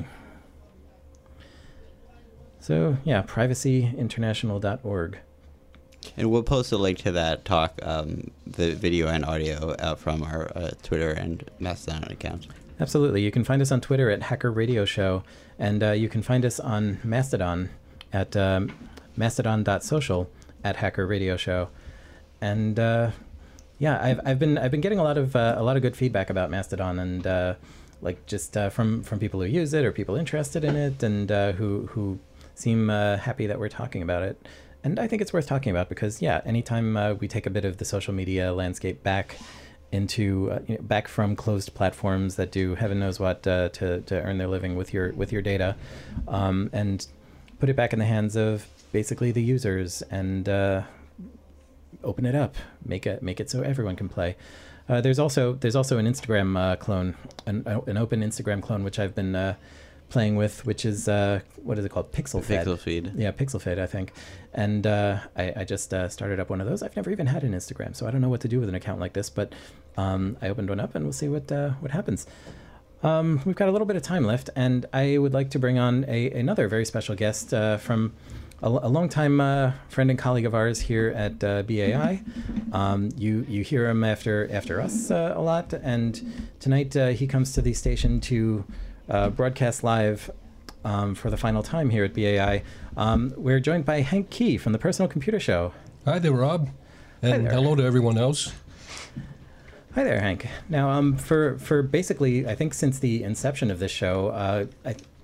So yeah, privacyinternational.org. And we'll post a link to that talk, the video and audio, out from our Twitter and Mastodon account. Absolutely. You can find us on Twitter at Hacker Radio Show, and you can find us on Mastodon at mastodon.social at Hacker Radio Show. And yeah, I've been getting a lot of good feedback about Mastodon, and from people who use it or people interested in it, and who seem happy that we're talking about it. And I think it's worth talking about because, yeah, anytime we take a bit of the social media landscape back into back from closed platforms that do heaven knows what to earn their living with your data, and put it back in the hands of basically the users, and open it up, make it so everyone can play. There's also an Instagram clone, an open Instagram clone, which I've been playing with, which is what is it called? Pixelfed. Pixelfed. Yeah, Pixelfed, I think. And I just started up one of those. I've never even had an Instagram, so I don't know what to do with an account like this. But I opened one up, and we'll see what happens. We've got a little bit of time left, and I would like to bring on another very special guest from a longtime friend and colleague of ours here at BAI. You hear him after us a lot, and tonight he comes to the station to broadcast live for the final time here at BAI. We're joined by Hank Key from the Personal Computer Show. Hi there, Rob, and hello to everyone else. Hi there, Hank. Now, for basically, I think since the inception of this show,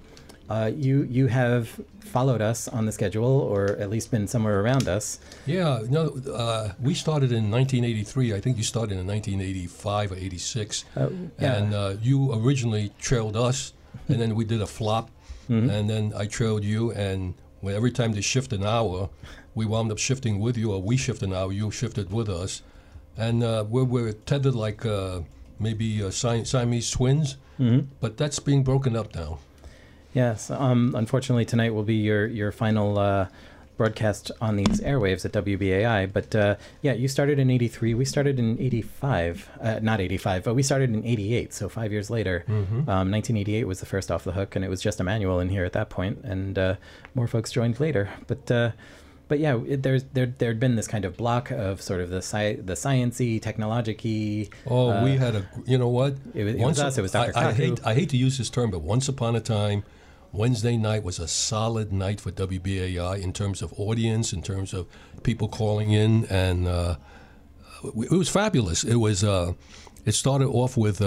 you have followed us on the schedule, or at least been somewhere around us. Yeah, no, we started in 1983. I think you started in 1985 or 86. Yeah. And you originally trailed us, and then we did a flop, and then I trailed you, and every time they shift an hour, we wound up shifting with you, or we shift an hour, you shifted with us. And we're tethered like maybe Siamese twins, but that's being broken up now. Yes. Unfortunately, tonight will be your final broadcast on these airwaves at WBAI. But yeah, you started in 83. We started in 85. Not 85, but we started in 88. So 5 years later. 1988 was the first Off the Hook, and it was just Emmanuel in here at that point, and more folks joined later. But yeah, there'd been this kind of block of sort of the science-y, technologic-y. Oh, we had you know what? It was us. It was Dr. Kaku. I hate to use this term, but once upon a time, Wednesday night was a solid night for WBAI in terms of audience, in terms of people calling in, and it was fabulous. It was. It started off with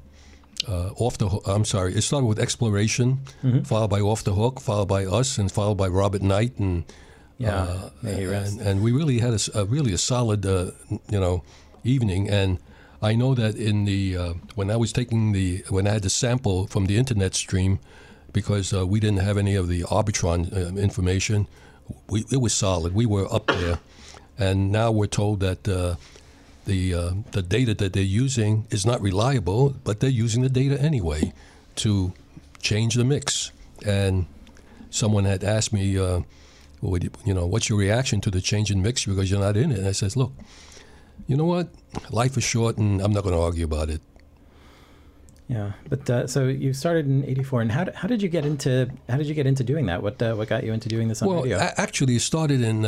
It started with Exploration, followed by Off the Hook, followed by us, and followed by Robert Knight, and may he rest. and we really had a solid evening. And I know that in the when I had the sample from the internet stream, because we didn't have any of the Arbitron information, it was solid. We were up there, and now we're told that the data that they're using is not reliable, but they're using the data anyway to change the mix. And someone had asked me, what's your reaction to the change in mix because you're not in it? And I says, look, you know what? Life is short, and I'm not going to argue about it. Yeah, but so you started in '84, and how did you get into doing that? What got you into doing this on radio? Actually, it started in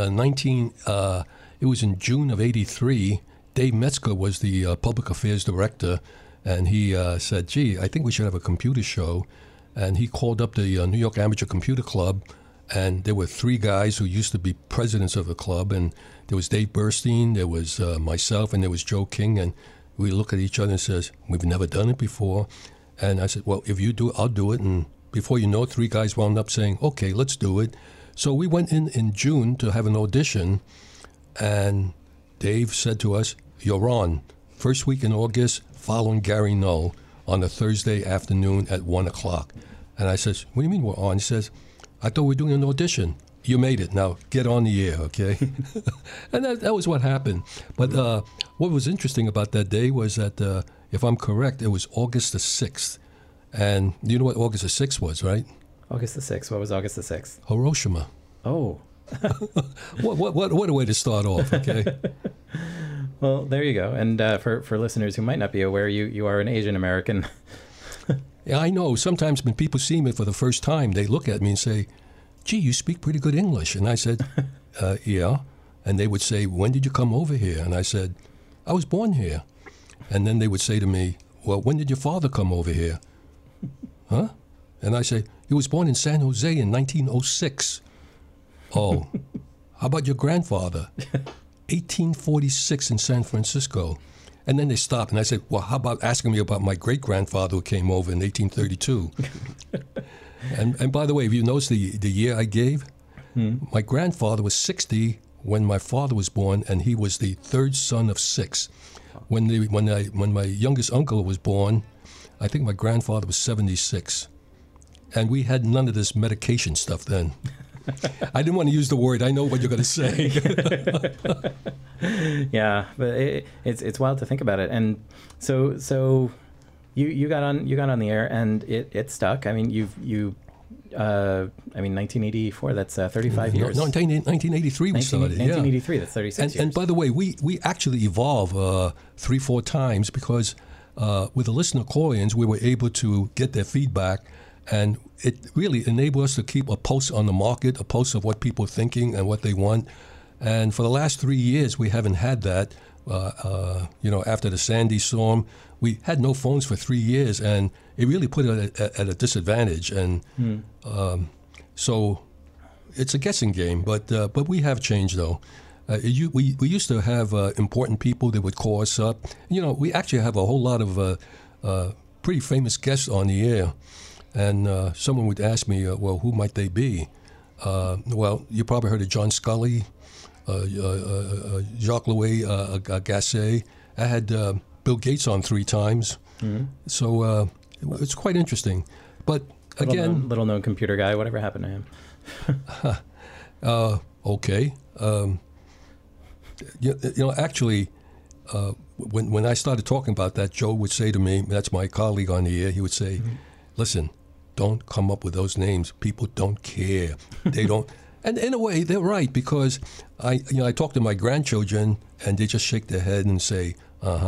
it was in June of '83. Dave Metzger was the public affairs director, and he said, "Gee, I think we should have a computer show." And he called up the New York Amateur Computer Club, and there were three guys who used to be presidents of the club, and there was Dave Burstein, there was myself, and there was Joe King, and we look at each other and says, we've never done it before. And I said, well, if you do it, I'll do it. And before you know it, three guys wound up saying, okay, let's do it. So we went in June to have an audition, and Dave said to us, you're on. First week in August, following Gary Null on a Thursday afternoon at 1 o'clock. And I says, what do you mean we're on? He says, I thought we were doing an audition. You made it. Now get on the air, okay? And that was what happened. But what was interesting about that day was that, if I'm correct, it was August the 6th. And you know what August the 6th was, right? August the 6th. What was August the 6th? Hiroshima. Oh. What a way to start off, okay? Well, there you go. And for listeners who might not be aware, you are an Asian American. Yeah, I know. Sometimes when people see me for the first time, they look at me and say, gee, you speak pretty good English. And I said, yeah. And they would say, when did you come over here? And I said, I was born here. And then they would say to me, well, when did your father come over here? Huh? And I say, he was born in San Jose in 1906. Oh, how about your grandfather? 1846 in San Francisco. And then they stopped, and I said, well, how about asking me about my great-grandfather who came over in 1832? And by the way, if you notice the year I gave, my grandfather was 60 when my father was born, and he was the third son of six. When my youngest uncle was born, I think my grandfather was 76. And we had none of this medication stuff then. I didn't want to use the word. I know what you're going to say. Yeah, but it's wild to think about it. And so you got on the air, and it stuck. I mean, 1984. That's 35 years. No, 1983 we started. 1983. That's 36 years. And by the way, we actually evolved 3-4 times because with the listener call-ins, we were able to get their feedback. And it really enabled us to keep a pulse on the market, a pulse of what people are thinking and what they want. And for the last 3 years, we haven't had that. After the Sandy storm, we had no phones for 3 years, and it really put it at a disadvantage. And so it's a guessing game, but we have changed, though. We used to have important people that would call us up. We actually have a whole lot of pretty famous guests on the air. and someone would ask me, well, who might they be? Well, you probably heard of John Scully, Jacques Louis Gasset. I had Bill Gates on 3 times. So it's quite interesting. But again... Little known computer guy, whatever happened to him? Okay. Actually, when I started talking about that, Joe would say to me, that's my colleague on the air, he would say, listen, don't come up with those names. People don't care. They don't. And in a way, they're right, because I talk to my grandchildren, and they just shake their head and say,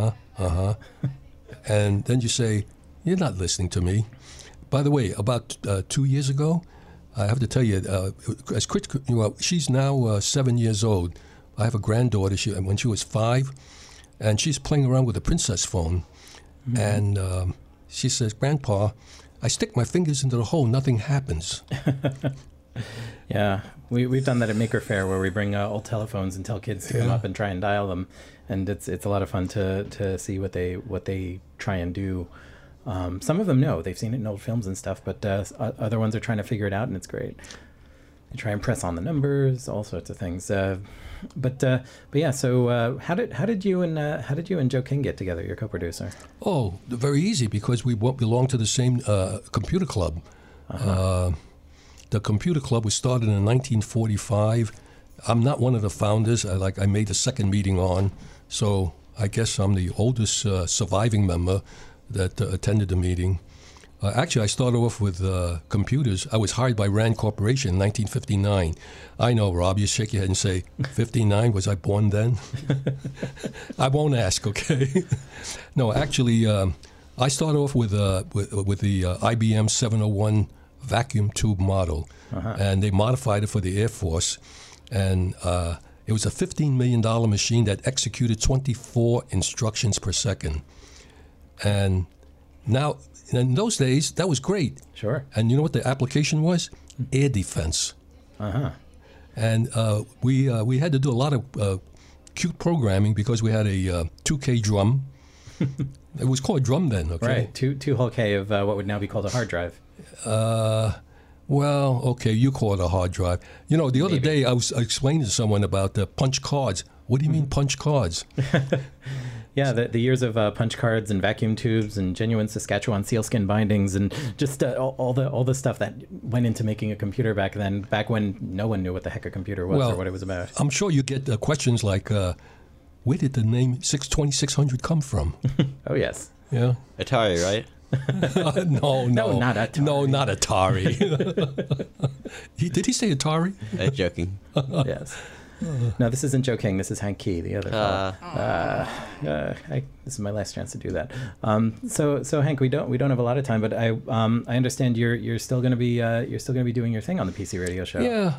and then you say, you're not listening to me. By the way, about 2 years ago, I have to tell you, she's now 7 years old. I have a granddaughter. When she was 5, and she's playing around with a princess phone, and she says, "Grandpa, I stick my fingers into the hole, nothing happens." Yeah, we've done that at Maker Faire, where we bring old telephones and tell kids to come up and try and dial them, and it's a lot of fun to see what they try and do. Some of them know, they've seen it in old films and stuff, but other ones are trying to figure it out, and it's great. They try and press on the numbers, all sorts of things. But yeah. So how did you and Joe King get together, your co-producer? Oh, very easy, because we belong to the same computer club. The computer club was started in 1945. I'm not one of the founders. I made the second meeting on, so I guess I'm the oldest surviving member that attended the meeting. Actually, I started off with computers. I was hired by RAND Corporation in 1959. I know, Rob, you shake your head and say, 59, was I born then? I won't ask, okay? No, actually, I started off with the IBM 701 vacuum tube model, and they modified it for the Air Force. And it was a $15 million machine that executed 24 instructions per second. And now, in those days, that was great. Sure. And you know what the application was? Air defense. And we had to do a lot of cute programming, because we had a 2K drum. It was called a drum then, okay? Right, 2 whole K of what would now be called a hard drive. Well, okay, you call it a hard drive. You know, the other day I was explaining to someone about the punch cards. What do you mean punch cards? Yeah, the years of punch cards and vacuum tubes and genuine Saskatchewan sealskin bindings and just all the stuff that went into making a computer back then, back when no one knew what the heck a computer was or what it was about. I'm sure you get questions like, where did the name 2600 come from? Oh, yes. Yeah. Atari, right? No, not Atari. No, not Atari. Did he say Atari? Joking. Yes. No, this isn't Joe King. This is Hank Key, the other fellow. This is my last chance to do that. So Hank, we don't have a lot of time, but I understand you're still going to be doing your thing on the PC Radio Show. Yeah,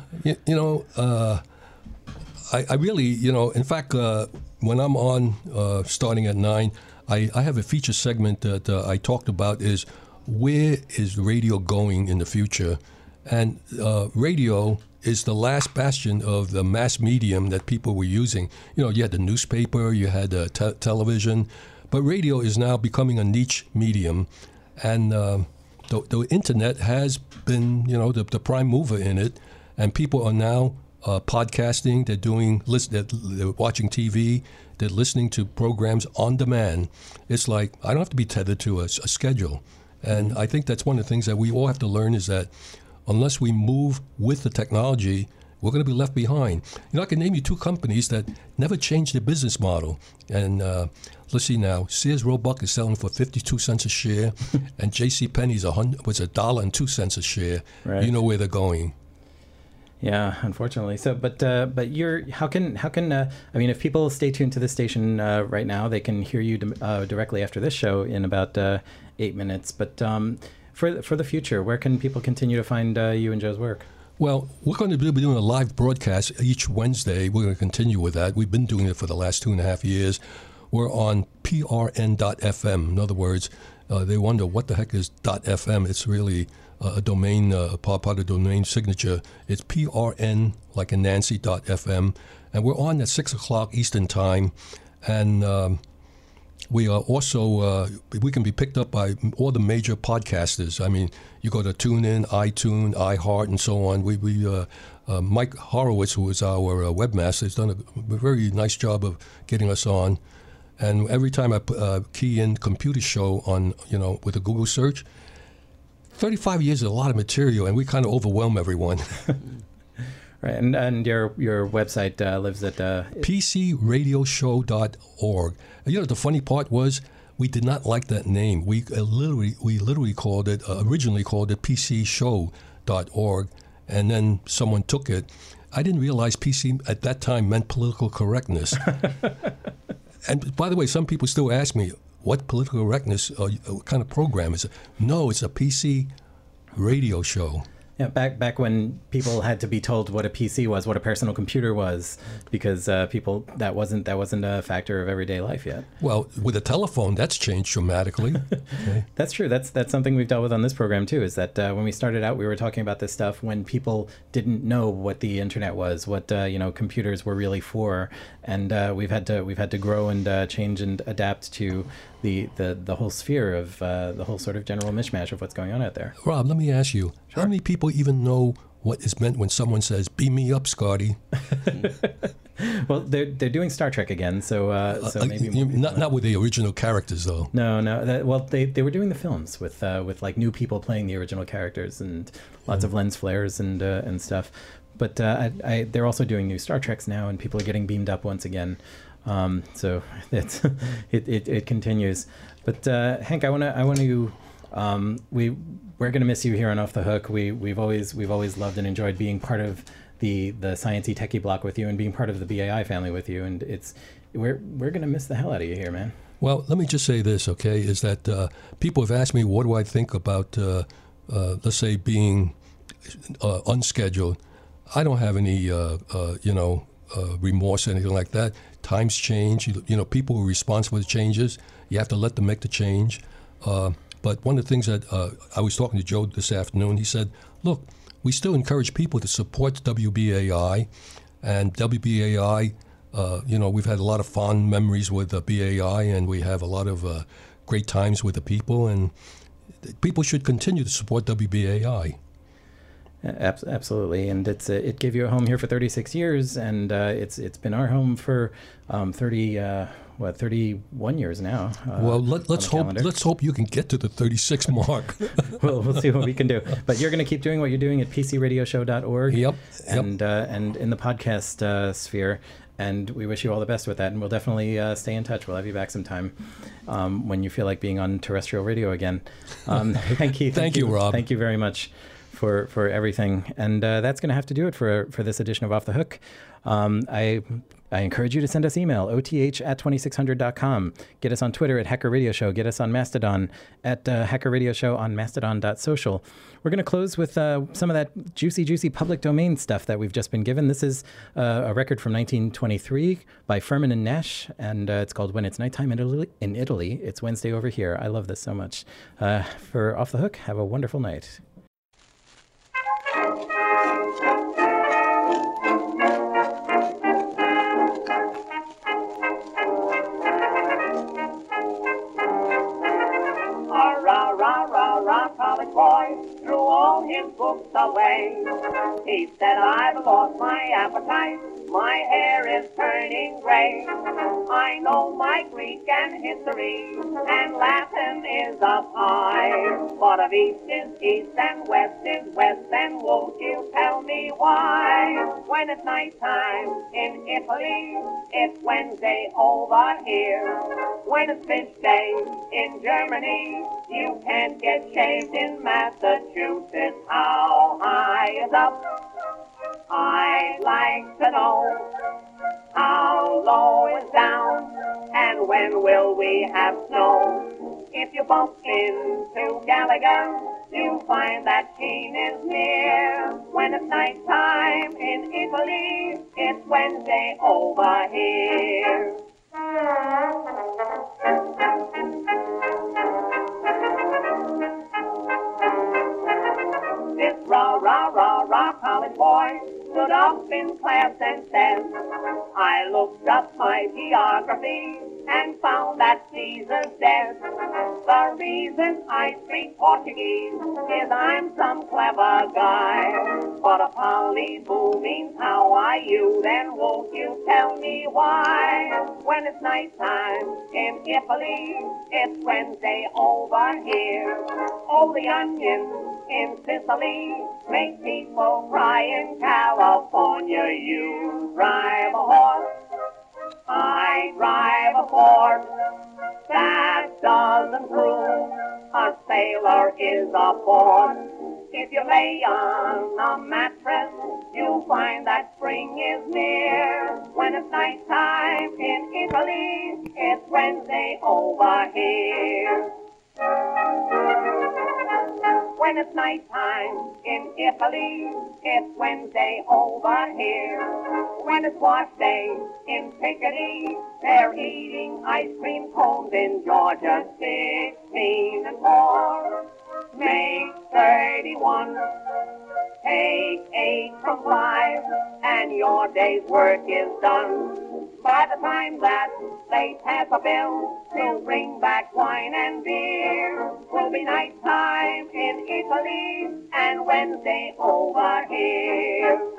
I really, in fact, when I'm on starting at 9, I have a feature segment that I talked about is where is radio going in the future, and radio is the last bastion of the mass medium that people were using. You had the newspaper, you had television, but radio is now becoming a niche medium. And the internet has been, the prime mover in it. And people are now podcasting, they're watching TV, they're listening to programs on demand. It's like, I don't have to be tethered to a schedule. And I think that's one of the things that we all have to learn, is that unless we move with the technology, we're going to be left behind. I can name you 2 companies that never changed their business model. And let's see now, Sears Roebuck is selling for 52 cents a share, and JCPenney's was $1.02 a share. Right. You know where they're going. Yeah, unfortunately. So, but how can I mean, if people stay tuned to this station right now, they can hear you directly after this show in about 8 minutes. But for the future, where can people continue to find you and Joe's work? Well, we're going to be doing a live broadcast each Wednesday. We're going to continue with that. We've been doing it for the last 2.5 years. We're on prn.fm. In other words, they wonder what the heck is .fm. It's really a domain, part of the domain signature. It's prn, like in Nancy.fm. And we're on at 6 o'clock Eastern Time. And we are also we can be picked up by all the major podcasters. I mean, you go to TuneIn, iTunes, iHeart, and so on. Mike Horowitz, who is our webmaster, has done a very nice job of getting us on. And every time I key in computer show on, with a Google search, 35 years is a lot of material, and we kind of overwhelm everyone. Right, and your website lives at PCRadioshow.org. The funny part was we did not like that name. We literally called it originally called it PCShow.org, and then someone took it. I didn't realize PC at that time meant political correctness. And by the way, some people still ask me, what political correctness what kind of program is it? No, it's a PC radio show. Yeah, back when people had to be told what a PC was, what a personal computer was, because people that wasn't a factor of everyday life yet. Well, with a telephone, that's changed dramatically. Okay. That's true. That's something we've dealt with on this program too. Is that when we started out, we were talking about this stuff when people didn't know what the internet was, what computers were really for, and we've had to grow and change and adapt to the whole sphere of the whole sort of general mishmash of what's going on out there. Rob, let me ask you, how many people even know what is meant when someone says, "Beam me up, Scotty"? Well, they're doing Star Trek again, so maybe more not with the original characters though. No. They were doing the films with like new people playing the original characters and lots of lens flares and stuff. But they're also doing new Star Treks now, and people are getting beamed up once again. So it continues. But Hank, I want to we're going to miss you here on Off the Hook. We've always loved and enjoyed being part of the sciencey techie block with you and being part of the BAI family with you. And we're going to miss the hell out of you here, man. Well, let me just say this, okay? Is that people have asked me what do I think about let's say being unscheduled. I don't have any remorse or anything like that. Times change. People who are responsible to changes. You have to let them make the change. But one of the things that I was talking to Joe this afternoon, he said, look, we still encourage people to support WBAI. And WBAI, we've had a lot of fond memories with BAI, and we have a lot of great times with the people. And people should continue to support WBAI. Absolutely, and it gave you a home here for 36 years, and it's been our home for 31 years now. Well, let's hope you can get to the 36 mark. We'll see what we can do. But you're going to keep doing what you're doing at PCRadioshow.org. Yep. And in the podcast sphere. And we wish you all the best with that. And we'll definitely stay in touch. We'll have you back sometime when you feel like being on terrestrial radio again. Thank you. Thank you, Rob. Thank you very much for everything. And that's going to have to do it for this edition of Off the Hook. I encourage you to send us email, oth@2600.com. Get us on Twitter at Hacker Radio Show. Get us on Mastodon at Hacker Radio Show on mastodon.social. We're going to close with some of that juicy public domain stuff that we've just been given. This is a record from 1923 by Furman and Nash, and it's called When It's Nighttime in Italy. It's Wednesday over here. I love this so much. For Off the Hook, have a wonderful night. College boy threw all his books away. He said, I've lost my appetite, my hair is turning gray. I know my Greek and history, and Latin is up high. But of East is East and West is West, and won't you tell me why? When it's nighttime in Italy, it's Wednesday over here. When it's fish day in Germany, you can't get shaved in Massachusetts. How high is up? I'd like to know. How low is down? And when will we have snow? If you bump into Gallagher, you'll find that Keene is near. When it's nighttime in Italy, it's Wednesday over here. This rah college boy stood up in class and said, I looked up up my geography and found that Caesar's dead. The reason I speak Portuguese is I'm some clever guy. But a Polly-Boo means how are you, then won't you tell me why? When it's nighttime in Italy, it's Wednesday over here. Oh, the onions in Sicily make people cry. In California, you drive a horse, I drive a Ford. That doesn't prove a sailor is aboard. If you lay on a mattress, you'll find that spring is near. When it's nighttime in Italy, it's Wednesday over here. When it's nighttime in Italy, it's Wednesday over here. When it's wash day in Piccadilly, they're eating ice cream cones in Georgia. 16 and 4 make 31. Take 8 from 5, and your day's work is done. By the time that they pass a bill to bring back wine and beer, will be nighttime in Italy and Wednesday over here.